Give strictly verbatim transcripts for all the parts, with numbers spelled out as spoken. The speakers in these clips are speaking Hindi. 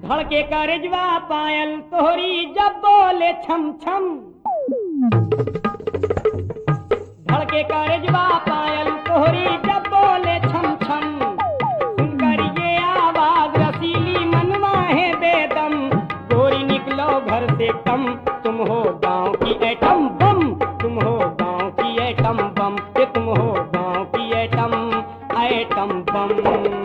धड़के करजवा पायल तोहरी जब बोले छम छम, धड़के करजवा पायल तोहरी जब बोले छम छम, सुनकर ये आवाज रसीली मनवा है बेदम, गोरी निकलो घर से कम, तुम हो गांव की एटम बम, तुम हो गांव की एटम बम, ये तुम हो गांव की एटम एटम बम।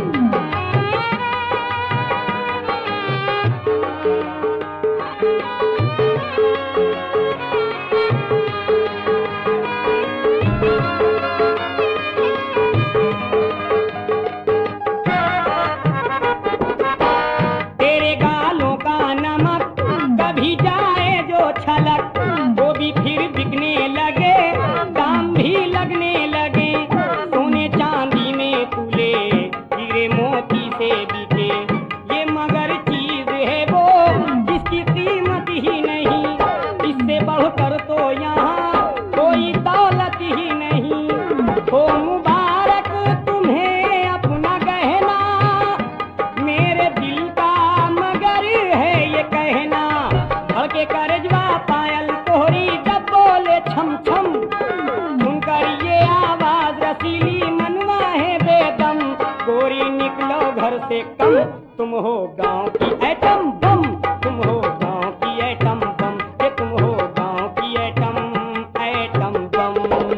तेरे गालों का नमक कभी जाए जो छलक, वो भी फिर बिकने लगे, दाम भी लगने लगे, सोने चांदी में तुले हीरे मोती से बिके, ये मगर चीज है वो जिसकी कीमत ही नहीं, इससे बढ़कर तो यहाँ कोई दौलत ही नहीं, हो मुबारक तुम्हें अपना गहना, मेरे दिल का मगर है ये कहना, धड़के करजवा पायल तोहरी जब बोले छम छम, सुनकर ये आवाज रसीली मनवा है बेदम, गोरी निकलो घर से कम, तुम हो गांव की एटम बम, तुम हो गांव की एटम बम, ये तुम हो गांव की एटम एटम बम।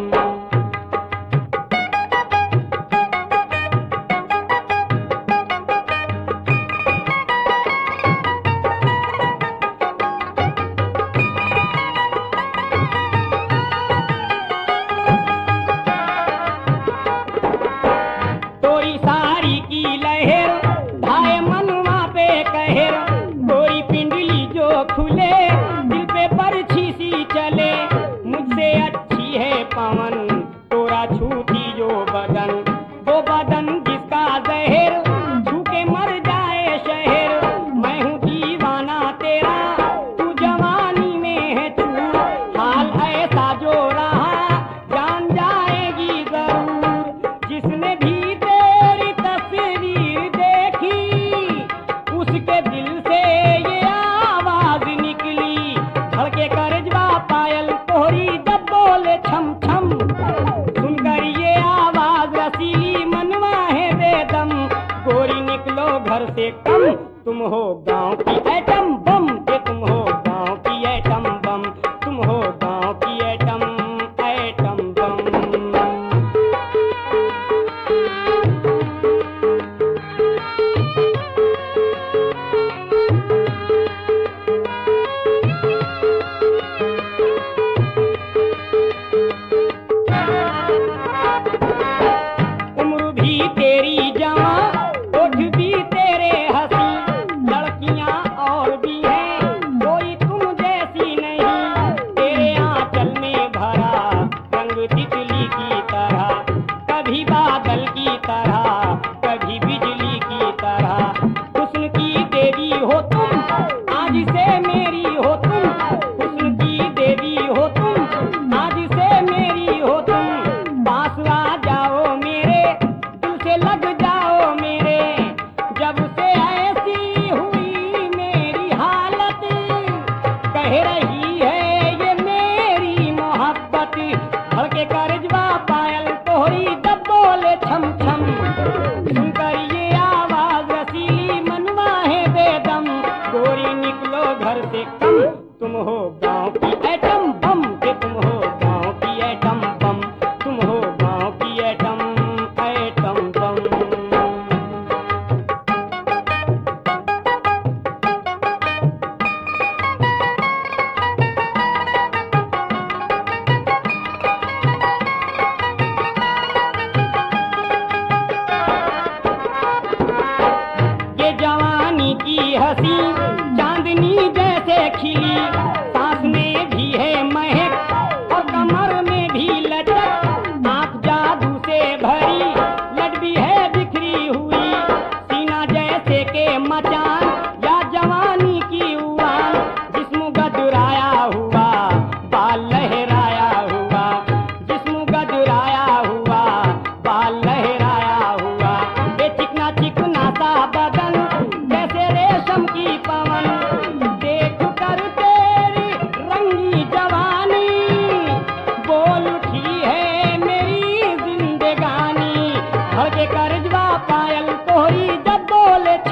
तोरी साड़ी की लहर भाई मनवा पे कहर, कोई पिंडली जो खुले दिल पे बरछी सी चले, मुझसे अच्छी है पवन तोरा छूती जो बदन, वो बदन जिसका जहर छू के मर जाए शहर, मैं हूँ दीवाना तेरा तू जवानी में है तू, हाल ऐसा जो रहा जान जाएगी जरूर, जिसने भी तेरी तस्वीर देखी उसके दिल से ये आवाज निकली, धड़के करजवा पायल तोहरी जब बोले छम छम, सुनकर ये आवाज रसीली मनवा है बेदम, गोरी निकलो घर से कम, तुम हो गांव की एटम बम, ये तुम हो गांव की एटम बम, तुम हो गांव की एटम एटम बम। उम्र भी तेरी जवां ओठ भी तेरे हंसी, लड़कियां और भी हैं कोई तुम जैसी नहीं, तेरे आंचल में भरा रंग तितली की तरह, कभी बादल की तरह कभी बिजली की तरह, हुस्न की देवी हो तुम आज से मेरी हो तुम, हुस्न की देवी हो तुम आज से मेरी हो तुम, पास आ जाओ मेरे दिल से लग जाओ मेरे, जब से ऐसी हुई मेरी हालत कह रही है ये मेरी मोहब्बत, धड़के करजवा पायल तोहरी जब बोले छम छम, सुनकर ये आवाज रसीली मनवा है बेदम, गोरी निकलो घर से कम, तुम हो गांव की एटम बम, के तुम हो गांव की एटम बम, तुम हो गांव की एटम एटम बम। ये जवानी की हंसी चांदनी जैसे खिली, सांस में भी है महक और कमर में भी लचक, आंख जादू से भरी लट भी है बिखरी हुई, सीना जैसे के मचान या जवानी की उड़ान, जिस्म गदराया हुआ बाल लहराया हुआ, जिस्म गदराया हुआ बाल लहराया हुआ, ये चिकना चिकना सा बदन जैसे रेशम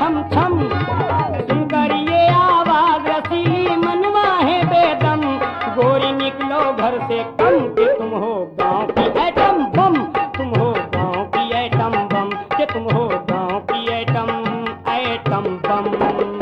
छम छम। सुनकर ये आवाज रसीली मनवा है बेदम, गोरी निकलो घर से कम के तुम हो गाँव की एटम बम, तुम हो गाँव की एटम बम, के तुम हो गाँव की एटम एटम बम।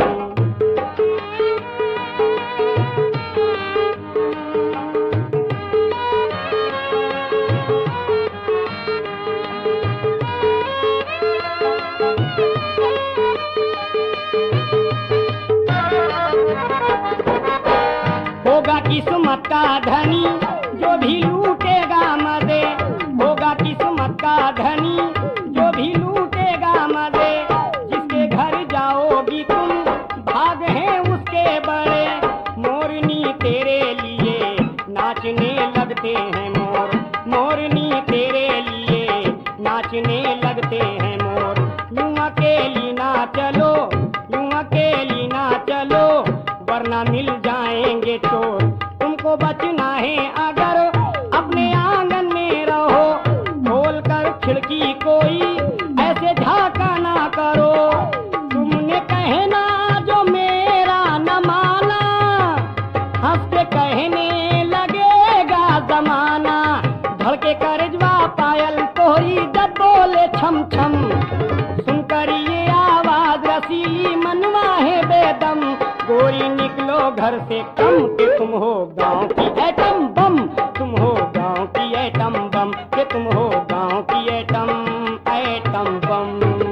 होगा किस्मत का धनी जो भी लूटेगा मजे, होगा किस्मत का धनी जो भी लूटेगा मजे। जिसके घर जाओगी तुम भाग हैं उसके बड़े, मोरनी तेरे लिए नाचने लगते हैं मोर, मोरनी तेरे लिए नाचने लगते हैं मोर। यूं अकेली ना चलो, यूं अकेली ना चलो, वरना मिल जाएंगे चोर। तुमको बचना है अगर अपने आंगन में रहो, खोल कर खिड़की कोई ऐसे झाका ना करो। तुमने कहना जो मेरा न माना, हंस के कहने लगेगा जमाना। धड़के करजवा पायल तोहरी जब बोले छम छम, सुनकर ये आवाज रसीली मनवा है बेदम, गोरी निकलो घर से कम के तुम हो गाँव की एटम बम, तुम हो गाँव की एटम बम, के तुम हो गाँव की एटम एटम बम।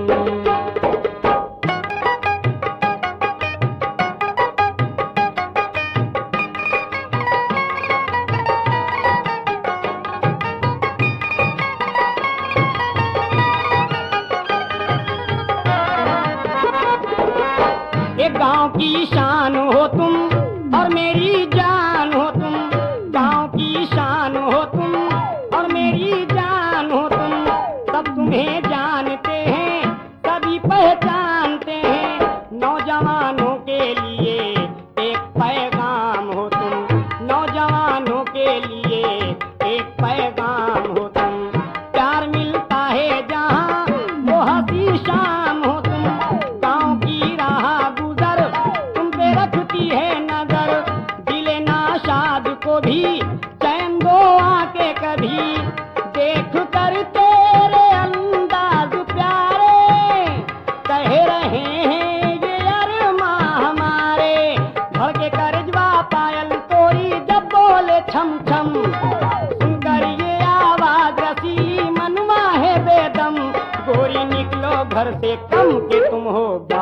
एक गाँव की शान हो तुम और मेरी जान हो तुम, गाँव की शान हो तुम और मेरी जान हो तुम। सब तुम्हें जानते हैं सभी पहचानते हैं, नौजवानों के लिए एक पैगाम हो तुम, नौजवानों के लिए एक पैगाम हो तुम। प्यार मिलता है जहाँ वो हंसी शाम हो तुम, गाँव की राह गुजर तुम पे रखती है नजर। दिले नाशाद को भी चैन दो आके कभी, देख कर तेरे अंदाज प्यारे, कह रहे हैं ये अरमां हमारे। धड़के करजवा पायल तोरी जब बोले छम छम, सुनकर ये आवाज रसीली मनवा है बेदम, गोरी निकलो घर से कम के तुम हो